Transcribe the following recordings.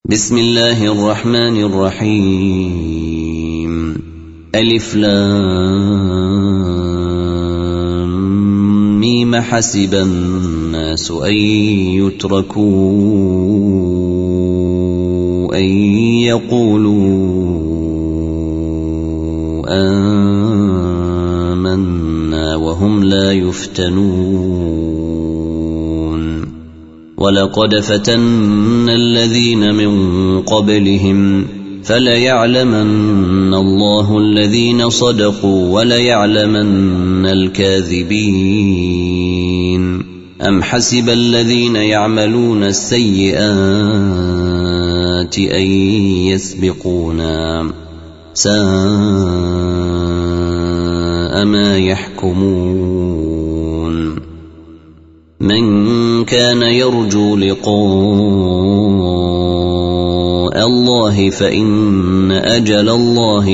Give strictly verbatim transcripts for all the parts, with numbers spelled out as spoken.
بسم الله الرحمن الرحيم. ألف لام ميم. حسب الناس أن يتركوا أن يقولوا آمنا وهم لا يفتنون. ولقد فتنا الذين من قبلهم فليعلمن الله الذين صدقوا وليعلمن الكاذبين. أم حسب الذين يعملون السيئات أن يسبقونا ساء ما يحكمون. من كان يرجو لقاء الله فإن أجل الله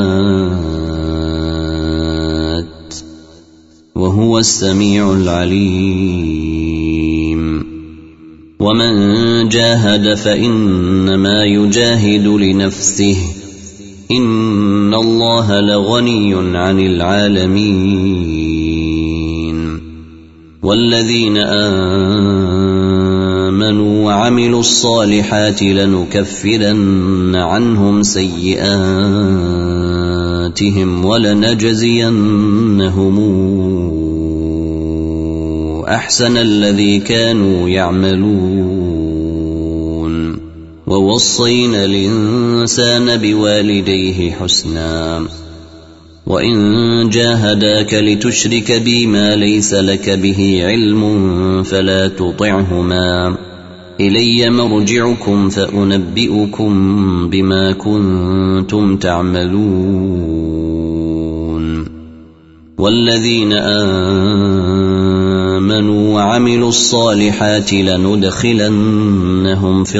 لآت وهو السميع العليم. ومن جاهد فإنما يجاهد لنفسه إن الله لغني عن العالمين. والذين آمنوا وعملوا الصالحات لنكفرن عنهم سيئاتهم ولنجزينهم أحسن الذي كانوا يعملون. ووصينا الإنسان بوالديه حسنا وإن جاهداك لتشرك بي ما ليس لك به علم فلا تطعهما إلي مرجعكم فأنبئكم بما كنتم تعملون. والذين آمنوا وعملوا الصالحات لندخلنهم في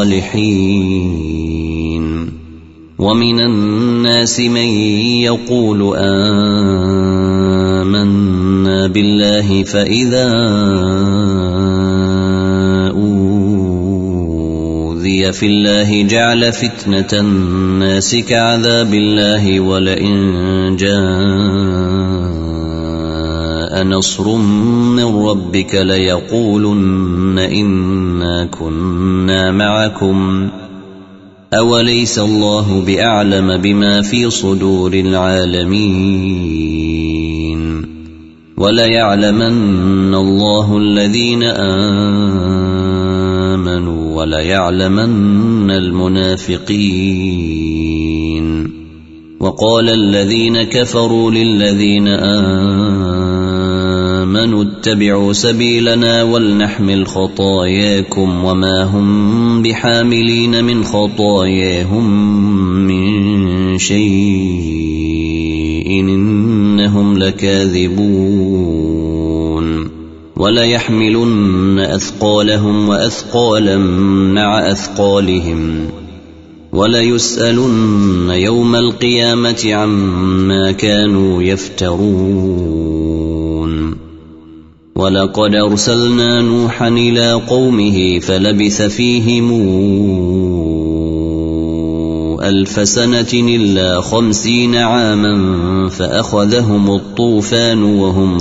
الصالحين. ومن الناس من يقول آمنا بالله فإذا أوذي في الله جعل فتنة الناس كعذاب الله ولئن جاء نصر من ربك ليقولن إنا كنا معكم أوليس الله بأعلم بما في صدور العالمين. وليعلمن الله الذين آمنوا وليعلمن المنافقين. وقال الذين كفروا للذين آمنوا اتبعوا سبيلنا ولنحمل خطاياكم وما هم بحاملين من خطاياهم من شيء إنهم لكاذبون. وليحملن أثقالهم وأثقالا مع أثقالهم وليسألن يوم القيامة عما كانوا يفترون. ولقد أرسلنا نوحا إلى قومه فلبث فيهم ألف سنة إلا خمسين عاما فأخذهم الطوفان وهم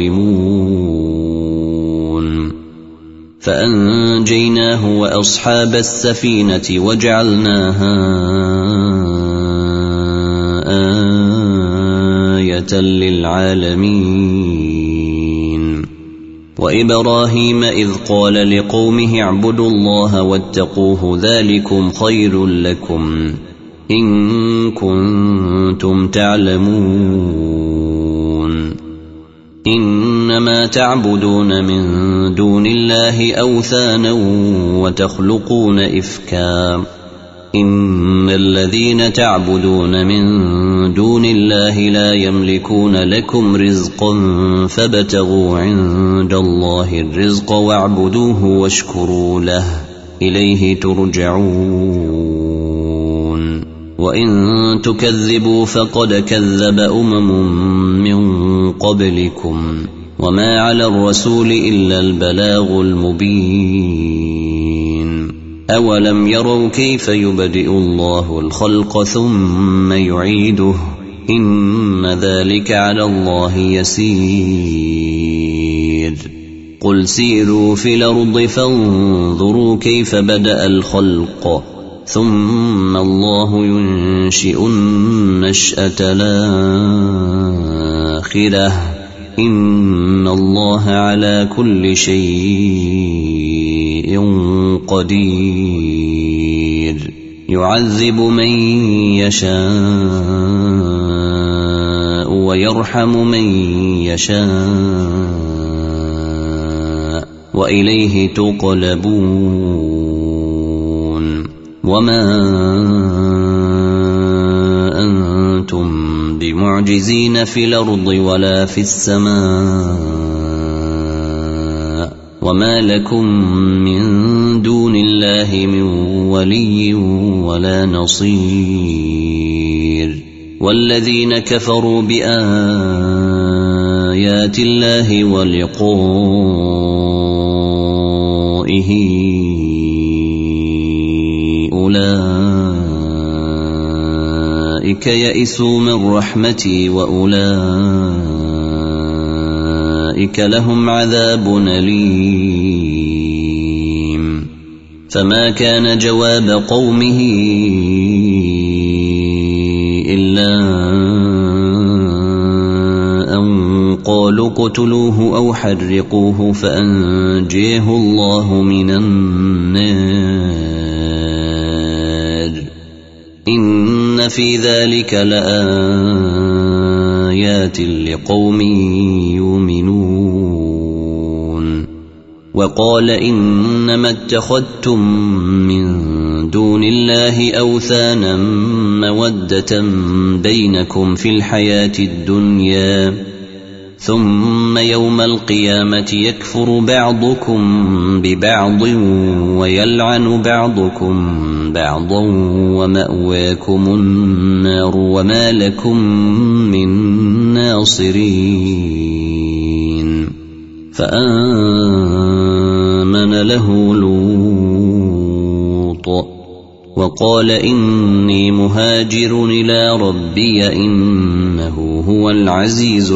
ظالمون. فأنجيناه وأصحاب السفينة وجعلناها آية للعالمين. وإبراهيم إذ قال لقومه اعبدوا الله واتقوه ذلكم خير لكم إن كنتم تعلمون. إنما تعبدون من دون الله أوثانا وتخلقون إفكا إن الذين تعبدون من دون الله لا يملكون لكم رزقا فابتغوا عند الله الرزق واعبدوه واشكروا له إليه ترجعون. وإن تكذبوا فقد كذب أمم من قبلكم وما على الرسول إلا البلاغ المبين. أولم يروا كيف يبدئ الله الخلق ثم يعيده إن ذلك على الله يسير قل سيروا في الأرض فانظروا كيف بدأ الخلق ثم الله ينشئ النشأة الآخرة إن الله على كل شيء قدير يعذب من يشاء ويرحم من يشاء وإليه تقلبون وما أنتم بمعجزين في الأرض ولا في السماء وما لكم من دون الله من ولي ولا نصير والذين كفروا بآيات الله ولقائه أولئك يئسوا من رحمتي وأولئك لهم عذاب أليم فما كان جواب قومه إلا أن قالوا اقتلوه أو حرقوه فأنجيه الله من النار إن في ذلك لآيات لقوم يؤمنون وقال إنما اتخذتم من دون الله أوثانا مودة بينكم في الحياة الدنيا ثم يوم القيامة يكفر بعضكم ببعض ويلعن بعضكم بعضا ومأواكم النار وما لكم من ناصرين فآمن له لوط وقال إني مهاجر إلى ربي إنه هو العزيز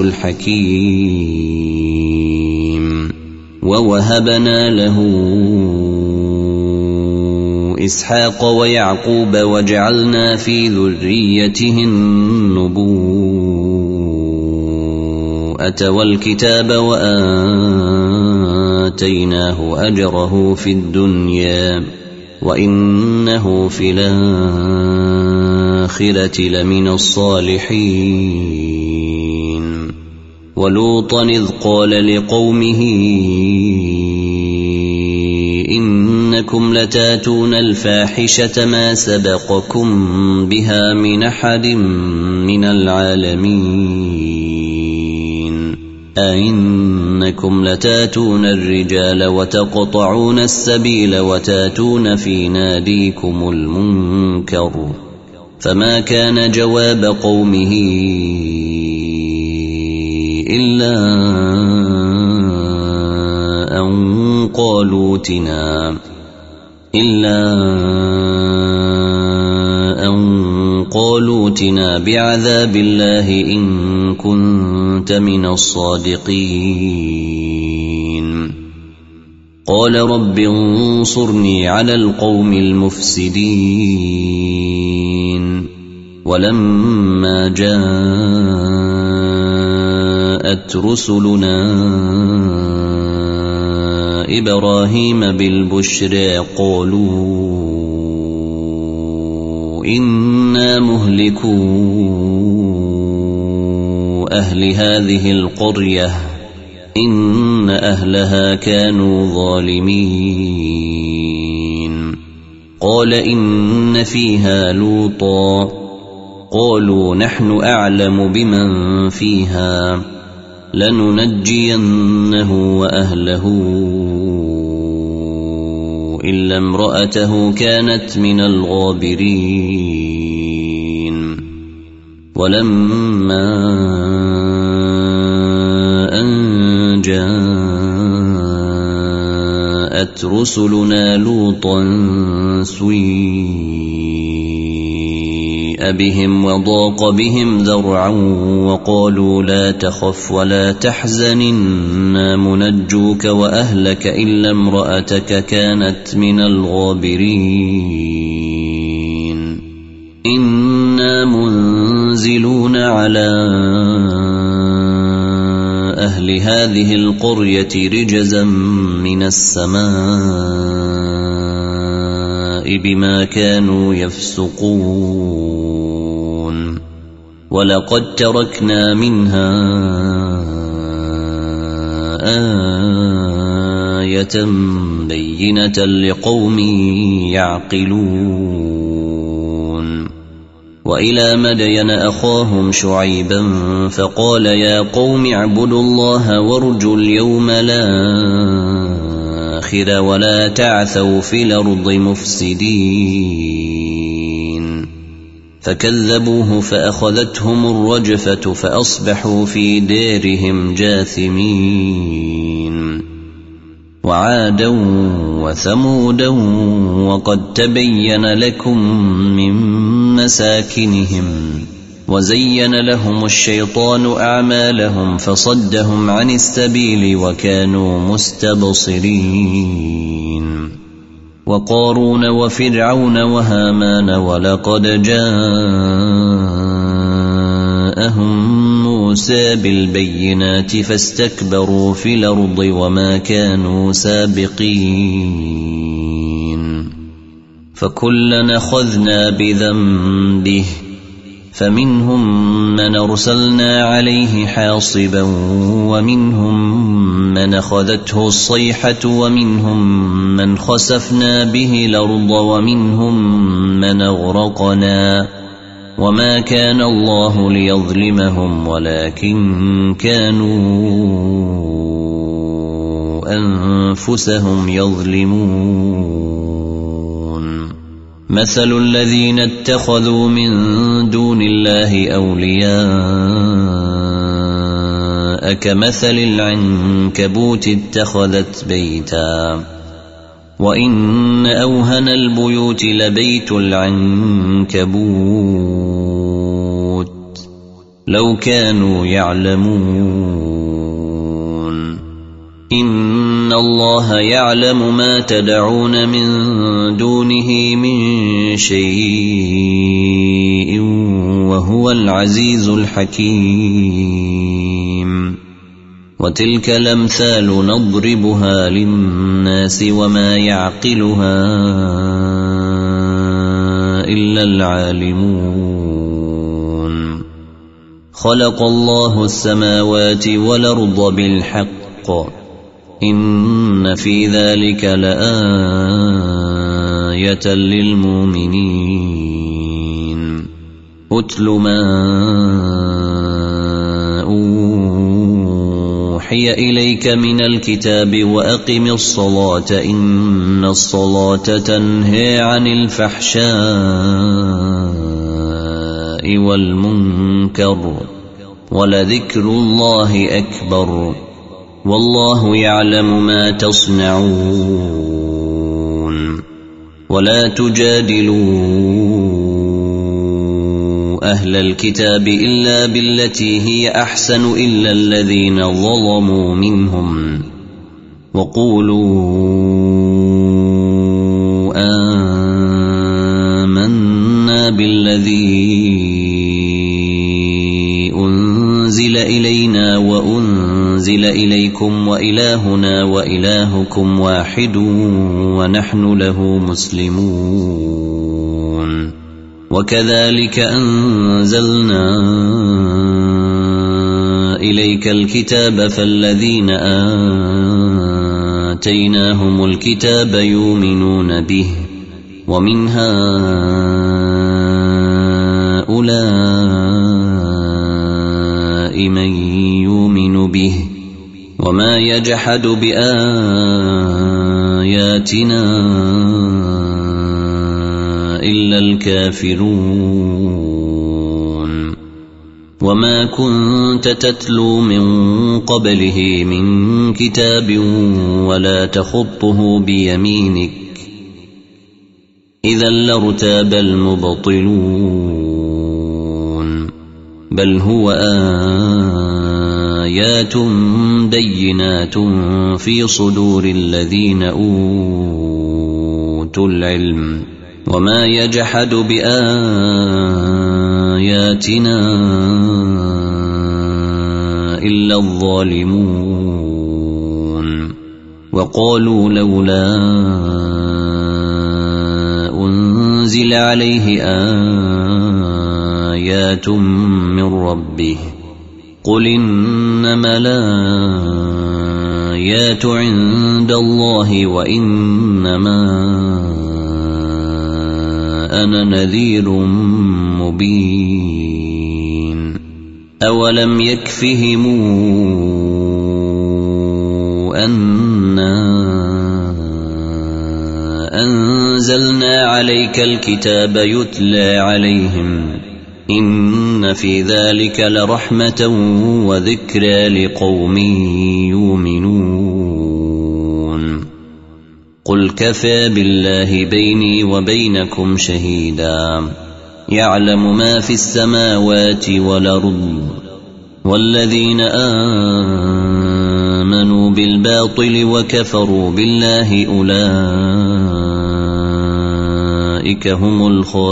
الحكيم ووهبنا له إسحاق ويعقوب وجعلنا في ذريته النبوءة والكتاب وآتيناه أجره في الدنيا وإنه في الآخرة لمن الصالحين ولوطا إذ قال لقومه إنكم لتاتون الفاحشة ما سبقكم بها من أحد من العالمين أئنكم لتاتون الرجال وتقطعون السبيل وتاتون في ناديكم المنكر فما كان جواب قومه إلا أن قالوا ائتنا إلا أن قالوا ائتنا بعذاب الله إن كنت من الصادقين قال رب انصرني على القوم المفسدين ولما جاءت رسلنا إبراهيم بالبشرى قالوا إنا مهلكو أهل هذه القرية إن أهلها كانوا ظالمين قال إن فيها لوطا قالوا نحن أعلم بمن فيها لننجينه وأهله إلا امرأته كانت من الغابرين ولما أن جاءت كذبت رسلنا لوطا سيء بهم وضاق بهم ذرعا وقالوا لا تخف ولا تحزن إنا منجوك وأهلك إلا امرأتك كانت من الغابرين إنا منزلون على أهل هذه القرية رجزا من السماء بما كانوا يفسقون ولقد تركنا منها آية بينة لقوم يعقلون وإلى مدين أخاهم شعيبا فقال يا قوم اعبدوا الله وارجوا اليوم الآخر ولا تعثوا في الأرض مفسدين فكذبوه فأخذتهم الرجفة فأصبحوا في ديرهم جاثمين وعادا وثمودا وقد تبين لكم من مساكنهم وزين لهم الشيطان أعمالهم فصدهم عن السبيل وكانوا مستبصرين وقارون وفرعون وهامان ولقد جاءهم موسى بالبينات فاستكبروا في الأرض وما كانوا سابقين فكلنا أخذنا بذنبه فمنهم من أرسلنا عليه حاصبا ومنهم من أخذته الصيحة ومنهم من خسفنا به الأرض ومنهم من أغرقنا وما كان الله ليظلمهم ولكن كانوا أنفسهم يظلمون مثل الذين اتخذوا من دون الله أولياء كمثل العنكبوت اتخذت بيتا وإن أوهن البيوت لبيت العنكبوت لو كانوا يعلمون إن الله يعلم ما تدعون من دونه من شيء وهو العزيز الحكيم وتلك الأمثال نضربها للناس وما يعقلها إلا العالمون خلق الله السماوات والأرض بالحق إن في ذلك لآية للمؤمنين أتل ما أوحي إليك من الكتاب وأقم الصلاة إن الصلاة تنهي عن الفحشاء والمنكر ولذكر الله أكبر والله يعلم ما تصنعون ولا تجادلوا أهل الكتاب إلا بالتي هي أحسن إلا الذين ظلموا منهم وقولوا آمنا بالذي أنزل إلينا وأنزل إليكم وإلهنا وإلهكم واحد ونحن له مسلمون وكذلك أنزلنا إليك الكتاب فالذين آتيناهم الكتاب يؤمنون به ومن هؤلاء من يؤمن به وما يجحد بآياتنا إلا الكافرون وما وما كنت تتلو من قبله من كتاب ولا تخطه بيمينك إذا لارتاب المبطلون بل هو آيات بينات في صدور الذين أوتوا العلم وما يجحد بآياتنا إلا الظالمون وقالوا لولا أنزل عليه آيات من ربه قل إنما الآيات عند الله وإنما أنا نذير مبين أولم يكفهم أنا أنزلنا عليك الكتاب يتلى عليهم إن في ذلك لرحمة وذكرى لقوم يؤمنون قل كفى بالله بيني وبينكم شهيدا يعلم ما في السماوات والأرض والذين آمنوا بالباطل وكفروا بالله أولئك هم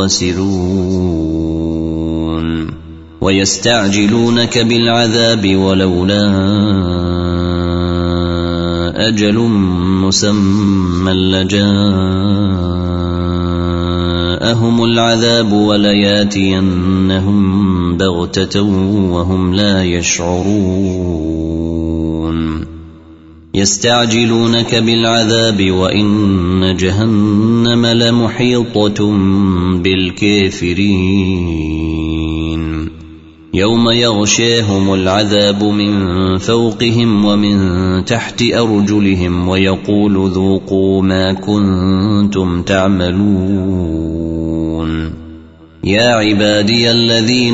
الخاسرون ويستعجلونك بالعذاب ولولا أجل مسمى لجاءهم العذاب ولياتينهم بغتة وهم لا يشعرون يستعجلونك بالعذاب وإن جهنم لمحيطة بالكافرين يوم يغشاهم العذاب من فوقهم ومن تحت أرجلهم ويقول ذوقوا ما كنتم تعملون يا عبادي الذين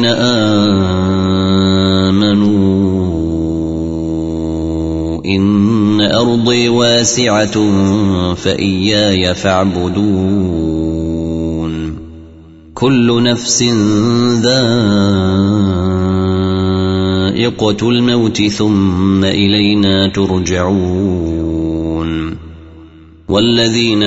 آمنوا إن أرضي واسعة فإياي فاعبدون كل نفس ذائقة الموت ثم إلينا ترجعون والذين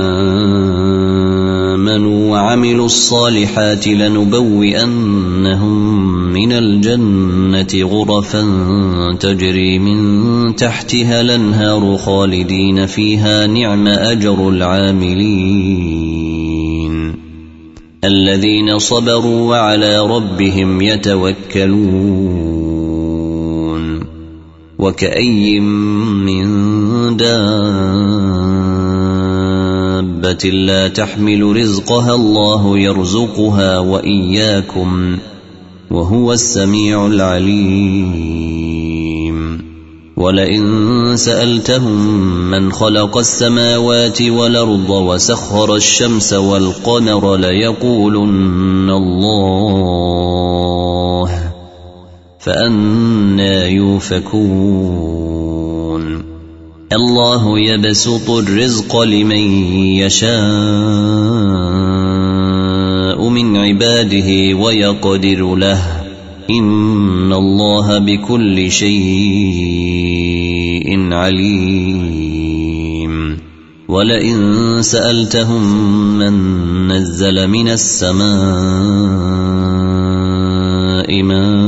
آمنوا وعملوا الصالحات لنبوئنهم من الجنة غرفا تجري من تحتها الأنهار خالدين فيها نعم أجر العاملين الذين صبروا وعلى ربهم يتوكلون وكأي من دابة لا تحمل رزقها الله يرزقها وإياكم وهو السميع العليم ولئن سألتهم من خلق السماوات والأرض وسخر الشمس والقمر ليقولن الله فأنى يؤفكون الله يبسط الرزق لمن يشاء من عباده ويقدر له إن الله بكل شيء عليم ولئن سألتهم من نزل من السماء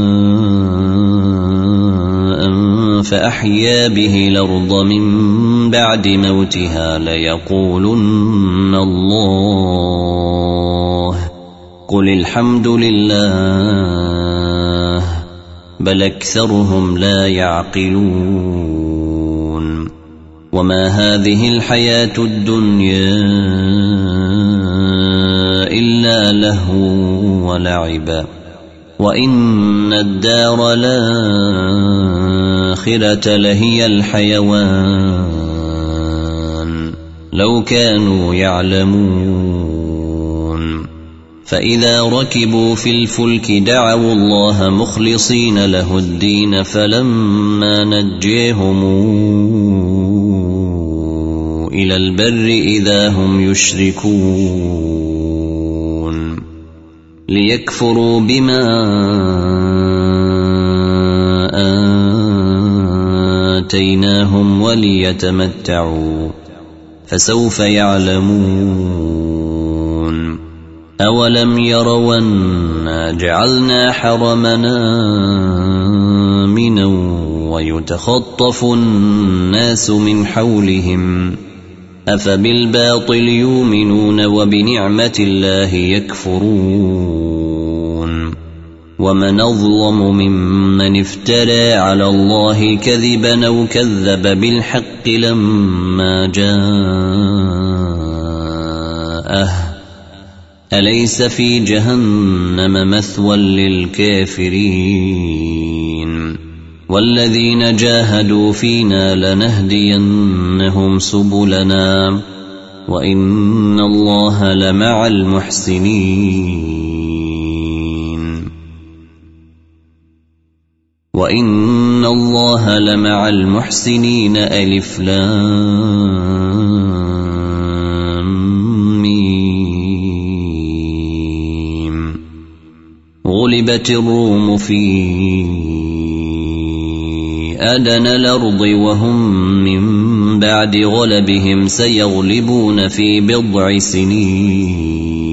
ماء فأحيا به الأرض من بعد موتها ليقولن الله قل الحمد لله بل أكثرهم لا يعقلون وما هذه الحياة الدنيا إلا لهو ولعب وإن الدار الآخرة لهي الحيوان لو كانوا يعلمون فإذا ركبوا في الفلك دعوا الله مخلصين له الدين فلما نجيهم إلى البر إذا هم يشركون ليكفروا بما آتيناهم وليتمتعوا فسوف يعلمون أولم يروا أنا جعلنا حرمنا آمنا ويتخطف الناس من حولهم أفبالباطل يؤمنون وبنعمة الله يكفرون ومن أظلم ممن افترى على الله كذبا أو كذب بالحق لما جاءه أليس في جهنم مثوى للكافرين والذين جاهدوا فينا لنهدينهم سبلنا وإن الله لمع المحسنين وإن الله لمع المحسنين ألف لام ميم غلبت الروم في أدنى الأرض وهم من بعد غلبهم سيغلبون في بضع سنين